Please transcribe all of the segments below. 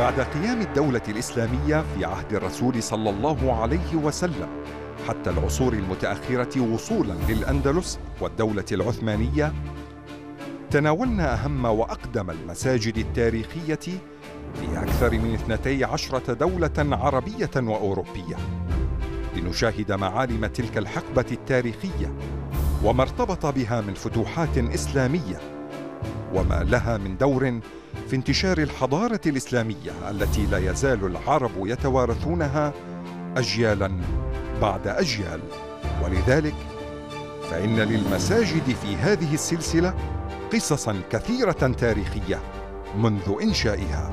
بعد قيام الدولة الإسلامية في عهد الرسول صلى الله عليه وسلم حتى العصور المتأخرة وصولاً للأندلس والدولة العثمانية، تناولنا أهم وأقدم المساجد التاريخية في أكثر من 12 دولة عربية وأوروبية، لنشاهد معالم تلك الحقبة التاريخية وما ارتبط بها من فتوحات إسلامية، وما لها من دور في انتشار الحضارة الإسلامية التي لا يزال العرب يتوارثونها أجيالاً بعد أجيال. ولذلك فإن للمساجد في هذه السلسلة قصصاً كثيرة تاريخية منذ إنشائها.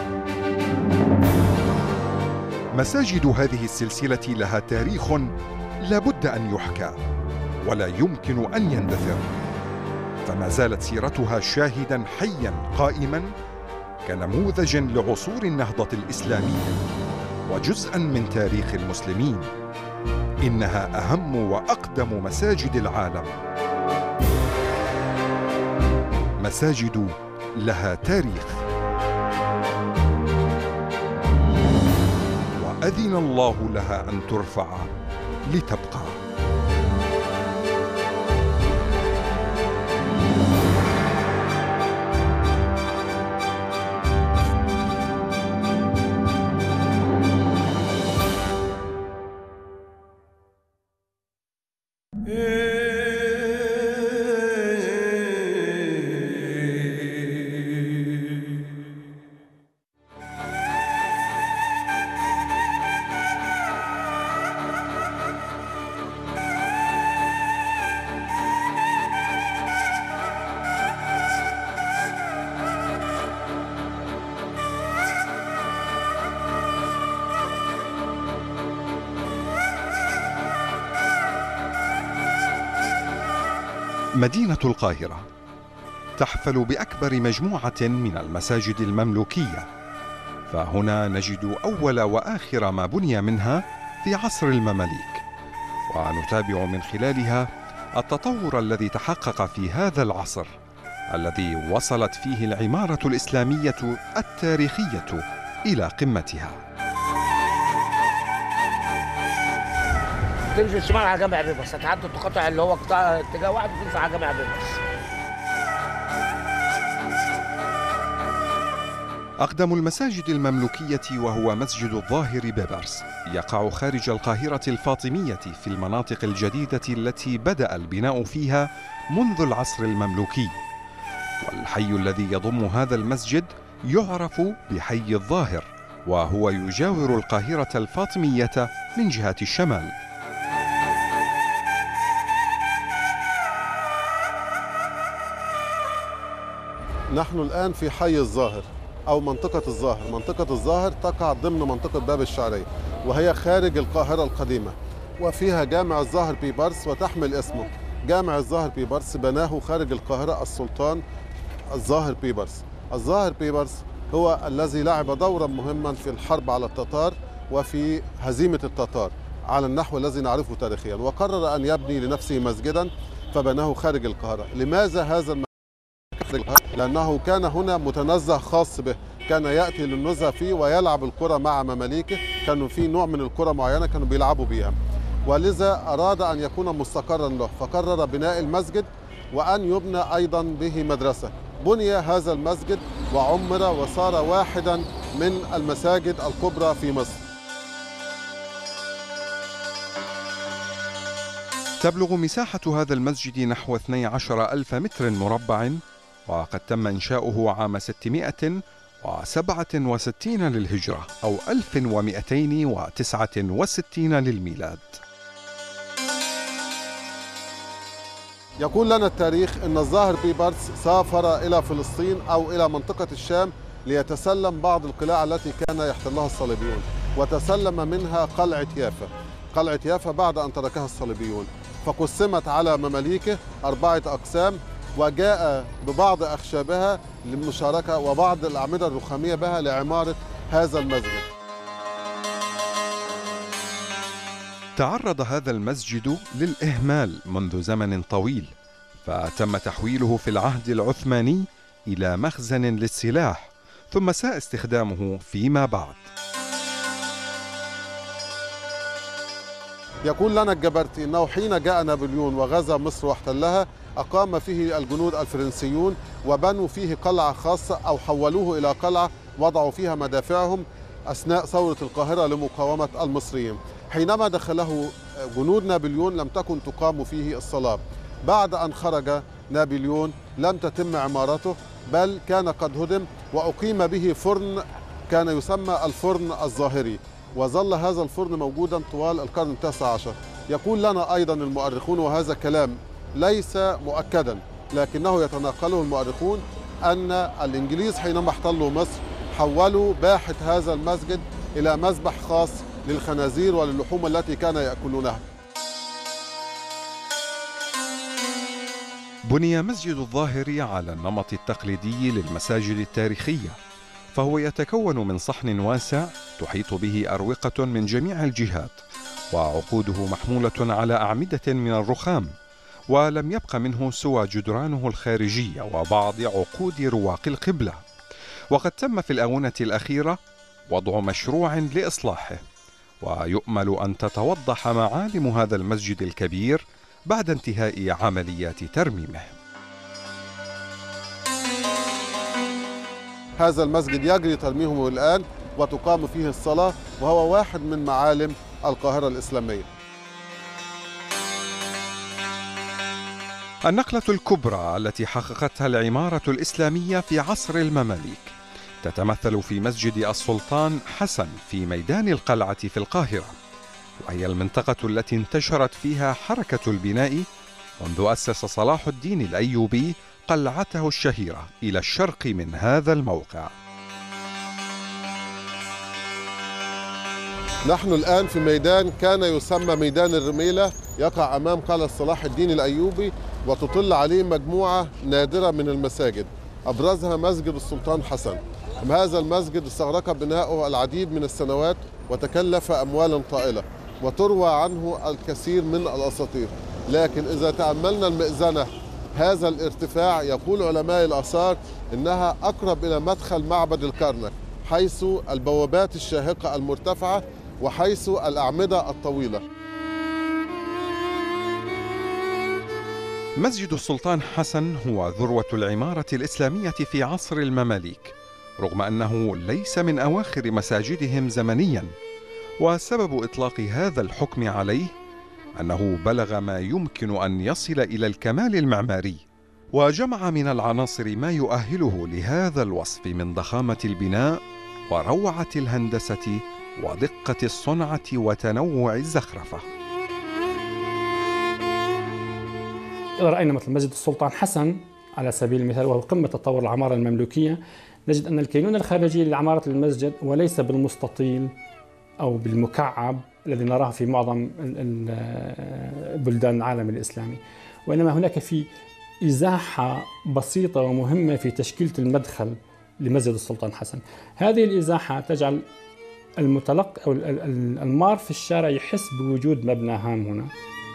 مساجد هذه السلسلة لها تاريخ لا بد أن يحكى ولا يمكن أن يندثر، فما زالت سيرتها شاهداً حياً قائماً كنموذج لعصور النهضة الإسلامية وجزءاً من تاريخ المسلمين. إنها أهم وأقدم مساجد العالم، مساجد لها تاريخ، وأذن الله لها أن ترفع لتبقى. مدينة القاهرة تحفل بأكبر مجموعة من المساجد المملوكية، فهنا نجد أول وآخر ما بني منها في عصر المماليك، ونتابع من خلالها التطور الذي تحقق في هذا العصر الذي وصلت فيه العمارة الإسلامية التاريخية إلى قمتها. تنزل شمال على جامع بيبرس، هتعدي التقاطع اللي هو قطاع اتجاه واحد وتنزل على جامع بيبرس. أقدم المساجد المملوكية وهو مسجد الظاهر بيبرس، يقع خارج القاهرة الفاطمية في المناطق الجديدة التي بدأ البناء فيها منذ العصر المملوكي، والحي الذي يضم هذا المسجد يعرف بحي الظاهر، وهو يجاور القاهرة الفاطمية من جهة الشمال. نحن الآن في حي الظاهر أو منطقة الظاهر. منطقة الظاهر تقع ضمن منطقة باب الشعرية، وهي خارج القاهرة القديمة، وفيها جامع الظاهر بيبرس وتحمل اسمه. جامع الظاهر بيبرس بناه خارج القاهرة السلطان الظاهر بيبرس. الظاهر بيبرس هو الذي لعب دورا مهما في الحرب على التتار وفي هزيمة التتار على النحو الذي نعرفه تاريخيا، وقرر أن يبني لنفسه مسجدا فبناه خارج القاهرة. لماذا هذا المسجد؟ لأنه كان هنا متنزه خاص به، كان يأتي للنزهة فيه ويلعب الكرة مع مماليكه، كانوا في نوع من الكرة معينة كانوا بيلعبوا بيها، ولذا أراد أن يكون مستقرا له، فقرر بناء المسجد وأن يبنى أيضا به مدرسة. بني هذا المسجد وعمر وصار واحدا من المساجد الكبرى في مصر. تبلغ مساحة هذا المسجد نحو 12,000 متر مربع، وقد تم إنشاؤه عام 667 للهجرة أو 1269 للميلاد. يقول لنا التاريخ أن الظاهر بيبرس سافر إلى فلسطين أو إلى منطقة الشام ليتسلم بعض القلاع التي كان يحتلها الصليبيون، وتسلم منها قلعة يافا. قلعة يافا بعد أن تركها الصليبيون، فقسمت على مماليكه 4 أقسام، وجاء ببعض أخشابها للمشاركة وبعض الأعمدة الرخامية بها لعمارة هذا المسجد. تعرض هذا المسجد للإهمال منذ زمن طويل، فتم تحويله في العهد العثماني إلى مخزن للسلاح، ثم ساء استخدامه فيما بعد. يقول لنا الجبرتي أنه حين جاء نابليون وغزا مصر واحتلها أقام فيه الجنود الفرنسيون وبنوا فيه قلعة خاصة أو حولوه إلى قلعة وضعوا فيها مدافعهم أثناء ثورة القاهرة لمقاومة المصريين. حينما دخله جنود نابليون لم تكن تقام فيه الصلاة. بعد أن خرج نابليون لم تتم عمارته، بل كان قد هدم وأقيم به فرن كان يسمى الفرن الظاهري، وظل هذا الفرن موجودا طوال القرن التاسع عشر. يقول لنا أيضا المؤرخون، وهذا كلام ليس مؤكدا لكنه يتناقله المؤرخون، أن الإنجليز حينما احتلوا مصر حولوا باحة هذا المسجد إلى مذبح خاص للخنازير وللحوم التي كانوا يأكلونها. بني مسجد الظاهر على النمط التقليدي للمساجد التاريخية، فهو يتكون من صحن واسع تحيط به أروقة من جميع الجهات، وعقوده محمولة على أعمدة من الرخام، ولم يبق منه سوى جدرانه الخارجية وبعض عقود رواق القبلة. وقد تم في الآونة الأخيرة وضع مشروع لإصلاحه، ويؤمل أن تتوضح معالم هذا المسجد الكبير بعد انتهاء عمليات ترميمه. هذا المسجد يجري ترميمه الآن وتقام فيه الصلاة، وهو واحد من معالم القاهرة الإسلامية. النقلة الكبرى التي حققتها العمارة الإسلامية في عصر المماليك تتمثل في مسجد السلطان حسن في ميدان القلعة في القاهرة، وهي المنطقة التي انتشرت فيها حركة البناء منذ أسس صلاح الدين الأيوبي قلعته الشهيرة إلى الشرق من هذا الموقع. نحن الآن في ميدان كان يسمى ميدان الرميلة، يقع أمام قلعة صلاح الدين الأيوبي، وتطل عليه مجموعة نادرة من المساجد، أبرزها مسجد السلطان حسن. هذا المسجد استغرق بناؤه العديد من السنوات وتكلف أموالا طائلة، وتروى عنه الكثير من الأساطير. لكن إذا تأملنا المئذنة هذا الارتفاع، يقول علماء الآثار إنها أقرب إلى مدخل معبد الكرنك، حيث البوابات الشاهقة المرتفعة وحيث الأعمدة الطويلة. مسجد السلطان حسن هو ذروة العمارة الإسلامية في عصر المماليك، رغم أنه ليس من أواخر مساجدهم زمنياً، وسبب إطلاق هذا الحكم عليه أنه بلغ ما يمكن أن يصل إلى الكمال المعماري، وجمع من العناصر ما يؤهله لهذا الوصف من ضخامة البناء وروعة الهندسة ودقة الصنعة وتنوع الزخرفة. إذا رأينا مثل مسجد السلطان حسن على سبيل المثال، وهو قمة تطور العمارة المملوكية، نجد أن الكينونة الخارجية لعمارة المسجد وليس بالمستطيل أو بالمكعب الذي نراه في معظم بلدان العالم الإسلامي، وإنما هناك في إزاحة بسيطة ومهمة في تشكيلة المدخل لمسجد السلطان حسن. هذه الإزاحة تجعل المتلقي أو المار في الشارع يحس بوجود مبنى هام هنا.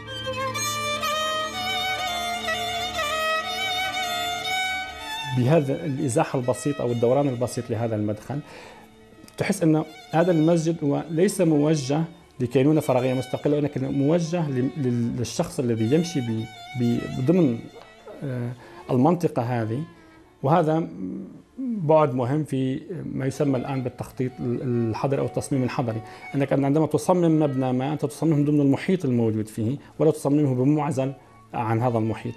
بهذا الإزاحة البسيطة أو الدوران البسيط لهذا المدخل تحس أن هذا المسجد هو ليس موجه لكينونة فراغية مستقلة، ولكن موجه للشخص الذي يمشي ضمن المنطقة هذه. وهذا بعد مهم في ما يسمى الآن بالتخطيط الحضري أو التصميم الحضري، أنك عندما تصمم مبنى ما أنت تصممه ضمن المحيط الموجود فيه ولا تصممه بمعزل عن هذا المحيط.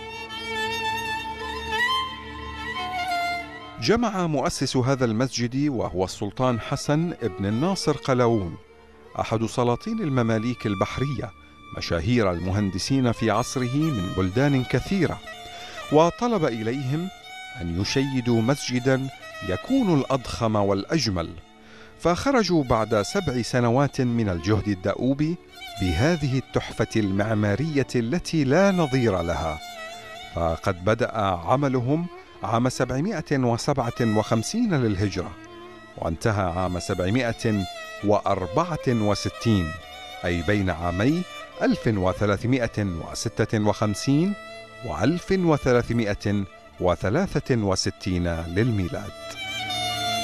جمع مؤسس هذا المسجد وهو السلطان حسن ابن الناصر قلاوون، أحد سلاطين المماليك البحرية، مشاهير المهندسين في عصره من بلدان كثيرة، وطلب إليهم أن يشيدوا مسجداً يكون الأضخم والأجمل، فخرجوا بعد 7 سنوات من الجهد الدؤوب بهذه التحفة المعمارية التي لا نظير لها. فقد بدأ عملهم عام 757 للهجرة، وانتهى عام 764، أي بين عامي 1356 و 1363 للميلاد.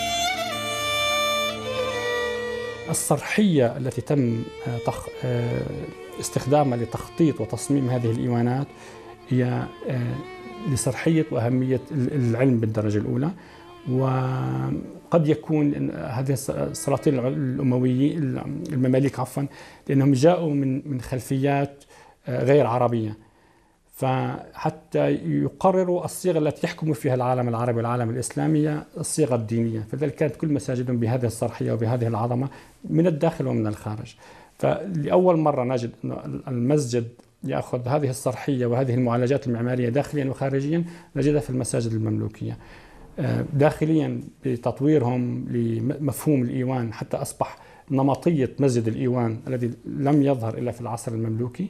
الصرحية التي تم استخدامها لتخطيط وتصميم هذه الإيوانات هي لصرحية وأهمية العلم بالدرجة الأولى. وقد يكون هذه السلاطين الأمويين المماليك لأنهم جاءوا من خلفيات غير عربية، فحتى يقرروا الصيغة التي يحكم فيها العالم العربي والعالم الإسلامي الصيغة الدينية، فلذلك كانت كل مساجدهم بهذه الصرحية وبهذه العظمة من الداخل ومن الخارج. فلأول مرة نجد أن المسجد يأخذ هذه الصرحية وهذه المعالجات المعمارية داخليا وخارجيا، نجدها في المساجد المملوكية. داخليا بتطويرهم لمفهوم الإيوان حتى أصبح نمطية مسجد الإيوان الذي لم يظهر إلا في العصر المملوكي،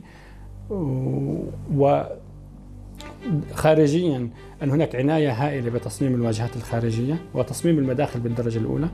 وخارجيا أن هناك عناية هائلة بتصميم الواجهات الخارجية وتصميم المداخل بالدرجة الأولى.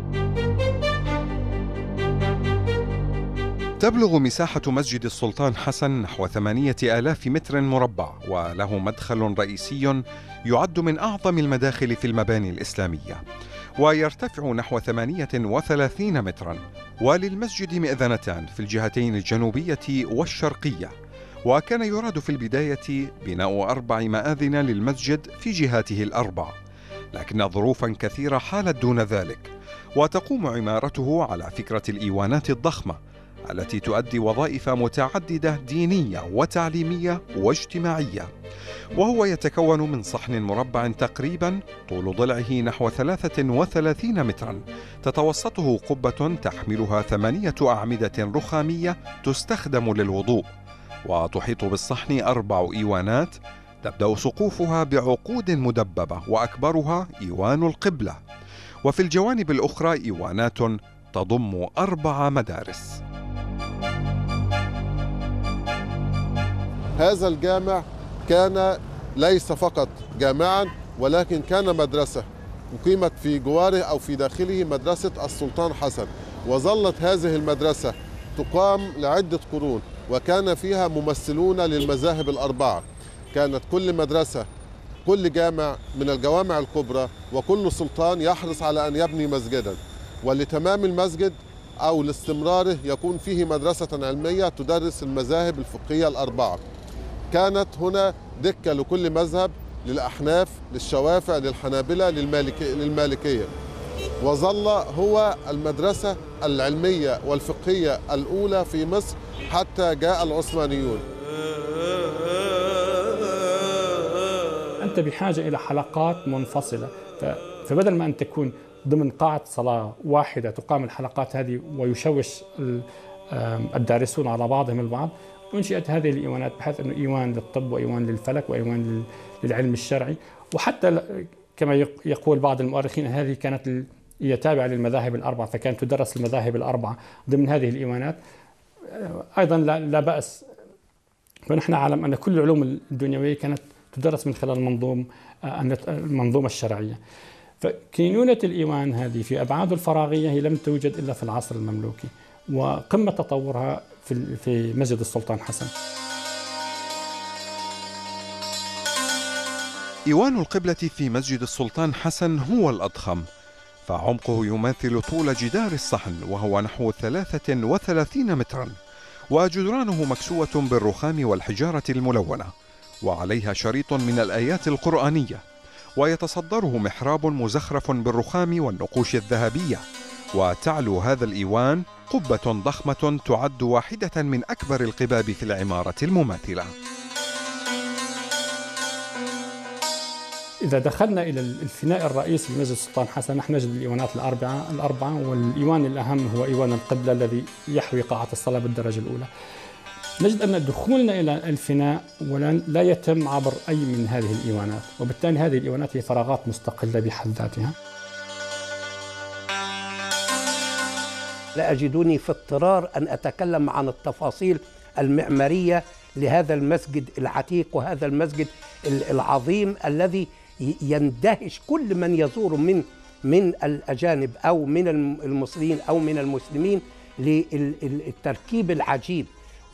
تبلغ مساحة مسجد السلطان حسن نحو 8000 متر مربع، وله مدخل رئيسي يعد من أعظم المداخل في المباني الإسلامية، ويرتفع نحو 38 مترا، وللمسجد مئذنتان في الجهتين الجنوبية والشرقية. وكان يراد في البداية بناء 4 مآذن للمسجد في جهاته الأربع، لكن ظروفا كثيرة حالت دون ذلك، وتقوم عمارته على فكرة الإيوانات الضخمة التي تؤدي وظائف متعددة دينية وتعليمية واجتماعية. وهو يتكون من صحن مربع تقريبا طول ضلعه نحو 33 مترا، تتوسطه قبة تحملها 8 أعمدة رخامية تستخدم للوضوء، وتحيط بالصحن 4 إيوانات تبدأ سقوفها بعقود مدببة وأكبرها إيوان القبلة، وفي الجوانب الأخرى إيوانات تضم 4 مدارس. هذا الجامع كان ليس فقط جامعا ولكن كان مدرسة أقيمت في جواره أو في داخله مدرسة السلطان حسن، وظلت هذه المدرسة تقام لعدة قرون، وكان فيها ممثلون للمذاهب الأربعة. كانت كل مدرسة، كل جامع من الجوامع الكبرى وكل سلطان يحرص على أن يبني مسجدا، ولتمام المسجد أو لاستمراره يكون فيه مدرسة علمية تدرس المذاهب الفقهية الأربعة. كانت هنا دكة لكل مذهب، للأحناف، للشوافع، للحنابلة، للمالكية، وظل هو المدرسة العلمية والفقهية الأولى في مصر حتى جاء العثمانيون. أنت بحاجة إلى حلقات منفصلة، فبدل ما أن تكون ضمن قاعة صلاة واحدة تقام الحلقات هذه ويشوش الدارسون على بعضهم البعض، أنشئت هذه الإيوانات بحيث أنه إيوان للطب وإيوان للفلك وإيوان للعلم الشرعي. وحتى كما يقول بعض المؤرخين هذه كانت هي تابعة للمذاهب الأربعة، فكانت تدرس المذاهب الأربعة ضمن هذه الإيوانات. أيضا لا بأس، فنحن نعلم أن كل العلوم الدنيوية كانت تدرس من خلال المنظومة الشرعية. فكينونة الإيوان هذه في أبعاد الفراغية هي لم توجد إلا في العصر المملوكي، وقمة تطورها في مسجد السلطان حسن. إيوان القبلة في مسجد السلطان حسن هو الأضخم، فعمقه يماثل طول جدار الصحن وهو نحو 33 مترا، وجدرانه مكسوة بالرخام والحجارة الملونة، وعليها شريط من الآيات القرآنية، ويتصدره محراب مزخرف بالرخام والنقوش الذهبية. وتعلو هذا الإيوان قبة ضخمة تعد واحدة من أكبر القباب في العمارة المماثلة. إذا دخلنا إلى الفناء الرئيسي لمسجد السلطان حسن نحن نجد الإيوانات الأربعة، والإيوان الأهم هو إيوان القبلة الذي يحوي قاعة الصلاة بالدرجة الأولى. نجد أن دخولنا إلى الفناء لا يتم عبر أي من هذه الإيوانات، وبالتالي هذه الإيوانات هي فراغات مستقلة بحد ذاتها. لا أجدني في اضطرار أن أتكلم عن التفاصيل المعمارية لهذا المسجد العتيق وهذا المسجد العظيم الذي يندهش كل من يزور من الأجانب أو من المصريين أو من المسلمين للتركيب العجيب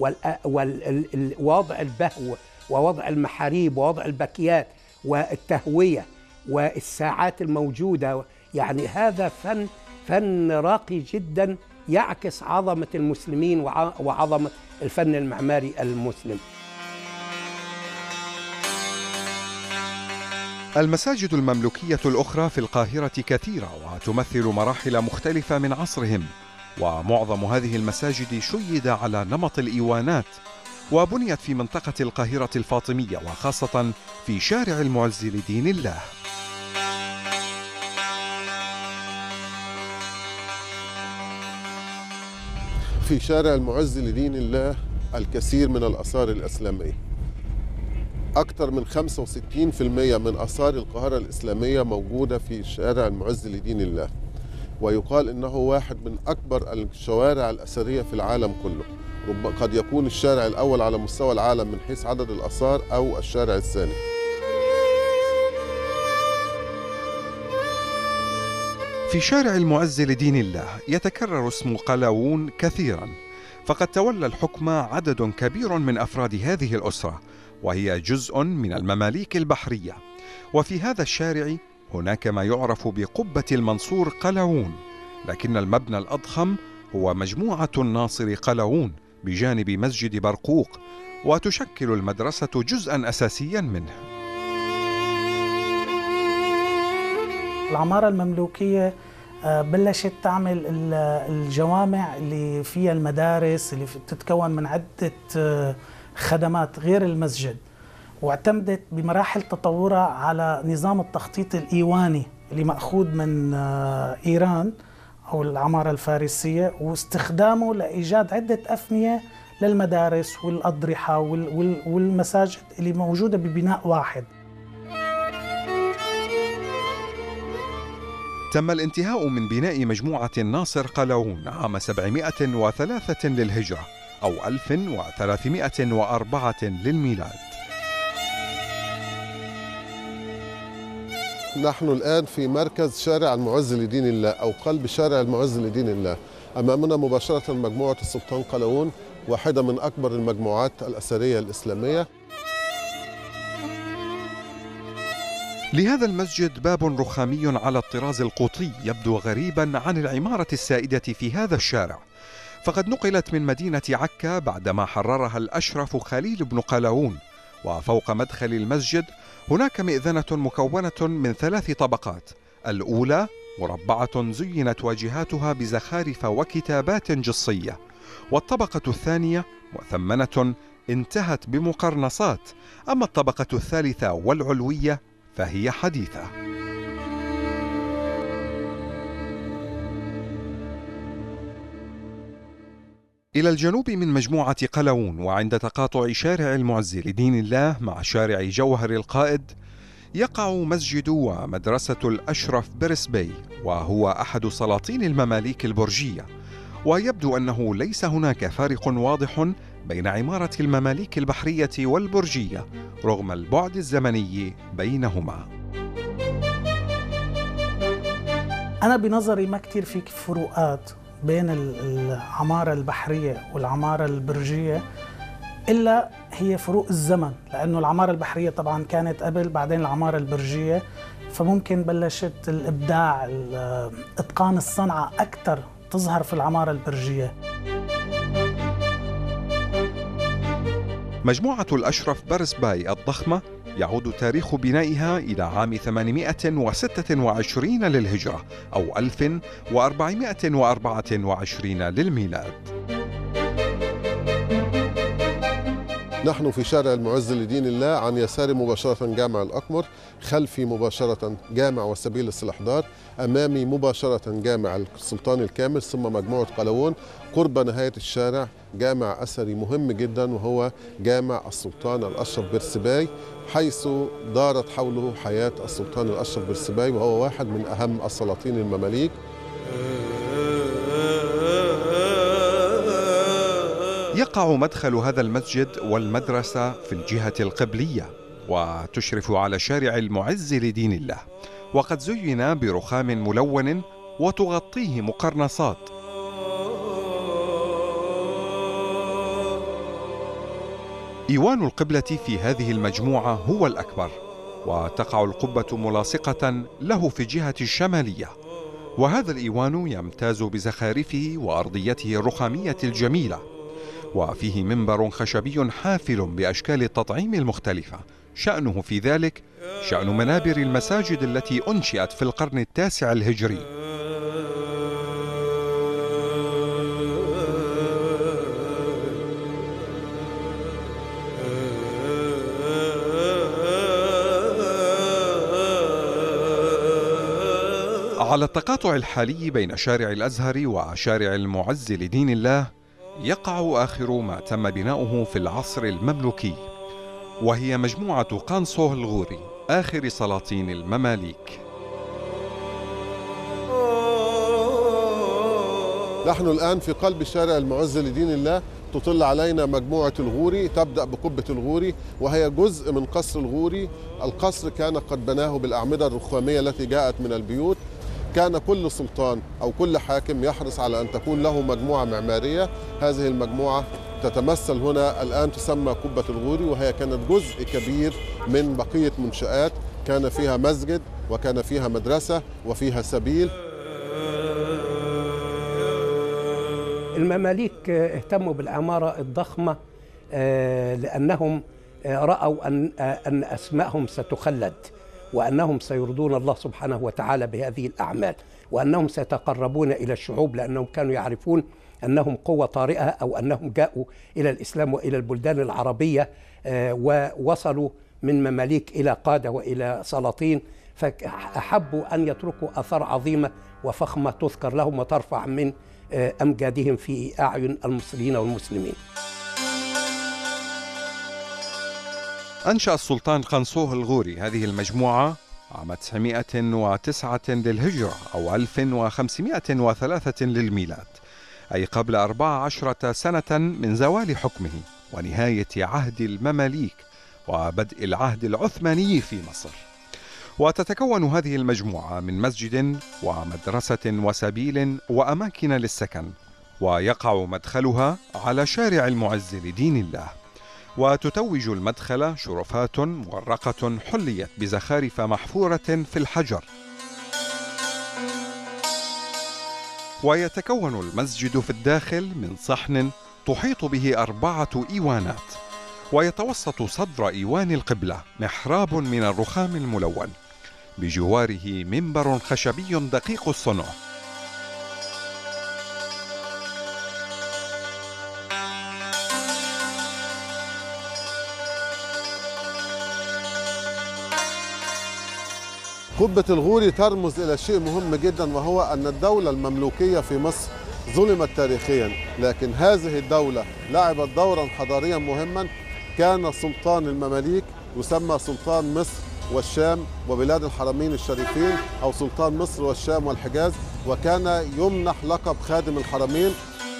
ووضع البهو ووضع المحاريب ووضع البكيات والتهوية والساعات الموجودة. يعني هذا فن راقي جدا يعكس عظمة المسلمين وعظمة الفن المعماري المسلم. المساجد المملوكية الأخرى في القاهرة كثيرة وتمثل مراحل مختلفة من عصرهم، ومعظم هذه المساجد شيد على نمط الإيوانات، وبنيت في منطقة القاهرة الفاطمية وخاصة في شارع المعز لدين الله. في شارع المعز لدين الله الكثير من الآثار الإسلامية. أكثر من 65% من آثار القاهرة الإسلامية موجودة في شارع المعز لدين الله، ويقال إنه واحد من أكبر الشوارع الأثرية في العالم كله. قد يكون الشارع الأول على مستوى العالم من حيث عدد الآثار أو الشارع الثاني. في شارع المعز لدين الله يتكرر اسم قلاوون كثيرا، فقد تولى الحكم عدد كبير من أفراد هذه الأسرة، وهي جزء من المماليك البحرية. وفي هذا الشارع هناك ما يعرف بقبة المنصور قلاوون، لكن المبنى الأضخم هو مجموعة الناصر قلاوون بجانب مسجد برقوق، وتشكل المدرسة جزءا أساسيا منه. العمارة المملوكية بلشت تعمل الجوامع اللي فيها المدارس اللي بتتكون من عدة خدمات غير المسجد، واعتمدت بمراحل تطورها على نظام التخطيط الإيواني اللي مأخوذ من إيران أو العمارة الفارسية، واستخدامه لإيجاد عدة أفنية للمدارس والأضرحة والمساجد اللي موجودة ببناء واحد. تم الانتهاء من بناء مجموعة الناصر قلاوون عام 703 للهجرة أو 1304 للميلاد. نحن الآن في مركز شارع المعز لدين الله أو قلب شارع المعز لدين الله. أمامنا مباشرة مجموعة السلطان قلاوون، واحدة من أكبر المجموعات الأثرية الإسلامية. لهذا المسجد باب رخامي على الطراز القوطي يبدو غريبا عن العمارة السائدة في هذا الشارع، فقد نقلت من مدينة عكا بعدما حررها الأشرف خليل بن قلاوون. وفوق مدخل المسجد هناك مئذنة مكونة من 3 طبقات، الأولى مربعة زينت واجهاتها بزخارف وكتابات جصية، والطبقة الثانية مثمنة انتهت بمقرنصات، أما الطبقة الثالثة والعلوية فهي حديثة. إلى الجنوب من مجموعة قلاوون وعند تقاطع شارع المعز لدين الله مع شارع جوهر القائد يقع مسجد ومدرسة الأشرف برسبي، وهو أحد سلاطين المماليك البرجية. ويبدو أنه ليس هناك فارق واضح بين عمارة المماليك البحرية والبرجية رغم البعد الزمني بينهما. أنا بنظري ما كتير في فروقات بين العمارة البحرية والعمارة البرجية، إلا هي فروق الزمن، لأنه العمارة البحرية طبعاً كانت قبل، بعدين العمارة البرجية، فممكن بلشت الإبداع إتقان الصنعة أكثر تظهر في العمارة البرجية. مجموعة الأشرف برسباي الضخمة يعود تاريخ بنائها إلى عام 826 للهجرة أو 1424 للميلاد. نحن في شارع المعز لدين الله، عن يساري مباشرة جامع الأقمر، خلفي مباشرة جامع وسبيل السلحدار، أمامي مباشرة جامع السلطان الكامل، ثم مجموعة قلاوون. قرب نهاية الشارع جامع أثري مهم جدا وهو جامع السلطان الأشرف برسباي، حيث دارت حوله حياة السلطان الأشرف برسباي، وهو واحد من أهم السلاطين المماليك. يقع مدخل هذا المسجد والمدرسة في الجهة القبلية، وتشرف على شارع المعز لدين الله، وقد زين برخام ملون وتغطيه مقرنصات. إيوان القبلة في هذه المجموعة هو الأكبر، وتقع القبة ملاصقة له في الجهة الشمالية، وهذا الإيوان يمتاز بزخارفه وأرضيته الرخامية الجميلة، وفيه منبر خشبي حافل بأشكال التطعيم المختلفة، شأنه في ذلك شأن منابر المساجد التي أنشئت في القرن التاسع الهجري. على التقاطع الحالي بين شارع الأزهر وشارع المعز لدين الله يقع آخر ما تم بناؤه في العصر المملوكي، وهي مجموعة قانصو الغوري آخر سلاطين المماليك. نحن الآن في قلب شارع المعز لدين الله، تطل علينا مجموعة الغوري، تبدأ بقبة الغوري وهي جزء من قصر الغوري. القصر كان قد بناه بالأعمدة الرخامية التي جاءت من البيوت. كان كل سلطان أو كل حاكم يحرص على أن تكون له مجموعة معمارية. هذه المجموعة تتمثل هنا الآن تسمى قبة الغوري، وهي كانت جزء كبير من بقية منشآت، كان فيها مسجد وكان فيها مدرسة وفيها سبيل. المماليك اهتموا بالعمارة الضخمة لأنهم رأوا أن أسماءهم ستخلد، وأنهم سيرضون الله سبحانه وتعالى بهذه الأعمال، وأنهم سيتقربون إلى الشعوب، لأنهم كانوا يعرفون أنهم قوة طارئة، أو أنهم جاءوا إلى الإسلام وإلى البلدان العربية ووصلوا من مماليك إلى قادة وإلى سلاطين، فأحبوا أن يتركوا آثار عظيمة وفخمة تذكر لهم وترفع من أمجادهم في أعين المصريين والمسلمين. أنشأ السلطان قانصو الغوري هذه المجموعة عام 909 للهجرة أو 1503 للميلاد، أي قبل 14 سنة من زوال حكمه ونهاية عهد المماليك وبدء العهد العثماني في مصر. وتتكون هذه المجموعة من مسجد ومدرسة وسبيل وأماكن للسكن، ويقع مدخلها على شارع المعز لدين الله، وتتوج المدخل شرفات مورقة حليت بزخارف محفورة في الحجر. ويتكون المسجد في الداخل من صحن تحيط به 4 إيوانات، ويتوسط صدر إيوان القبلة محراب من الرخام الملون، بجواره منبر خشبي دقيق الصنع. قبة الغوري ترمز إلى شيء مهم جدا، وهو أن الدولة المملوكية في مصر ظلمت تاريخيا، لكن هذه الدولة لعبت دورا حضاريا مهما. كان سلطان المماليك يسمى سلطان مصر والشام وبلاد الحرمين الشريفين، أو سلطان مصر والشام والحجاز، وكان يمنح لقب خادم الحرمين.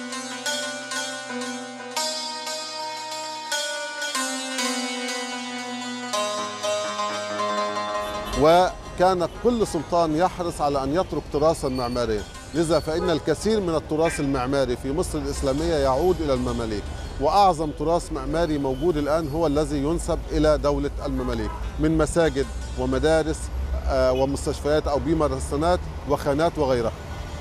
وكان كل سلطان يحرص على أن يترك تراثا معماريا، لذا فإن الكثير من التراث المعماري في مصر الإسلامية يعود إلى المماليك، وأعظم تراث معماري موجود الآن هو الذي ينسب إلى دولة المماليك، من مساجد ومدارس ومستشفيات أو بمرسنات وخانات وغيرها.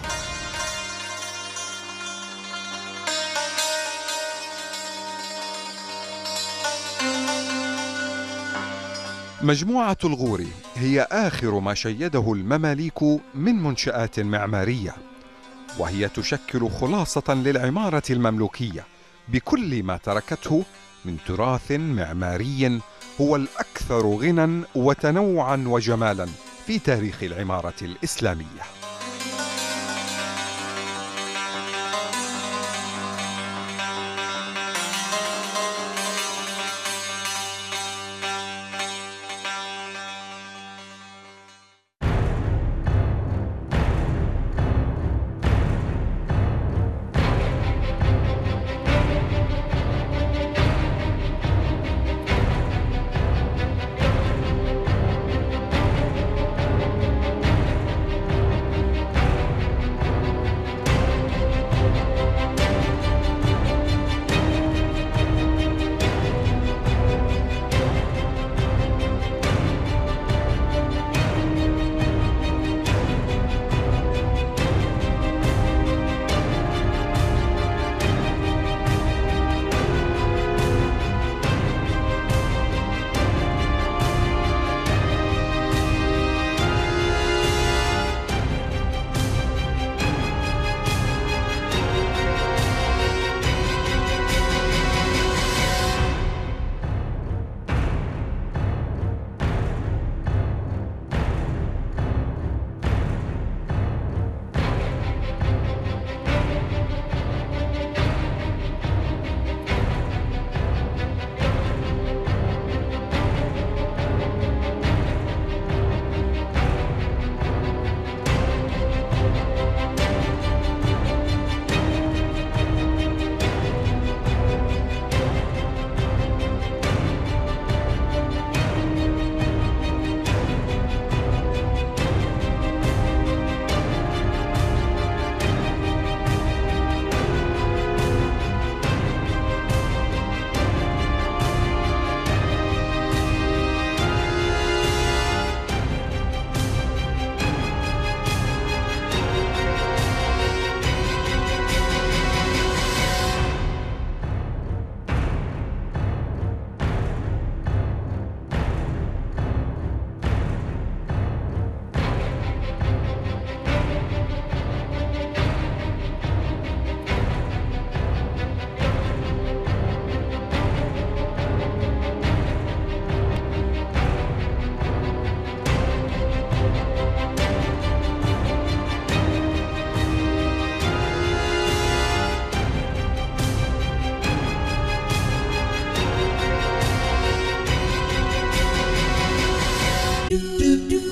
مجموعة الغوري هي آخر ما شيده المماليك من منشآت معمارية، وهي تشكل خلاصة للعمارة المملوكية بكل ما تركته من تراث معماري هو الأكثر غنى وتنوعا وجمالا في تاريخ العمارة الإسلامية.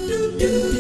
do do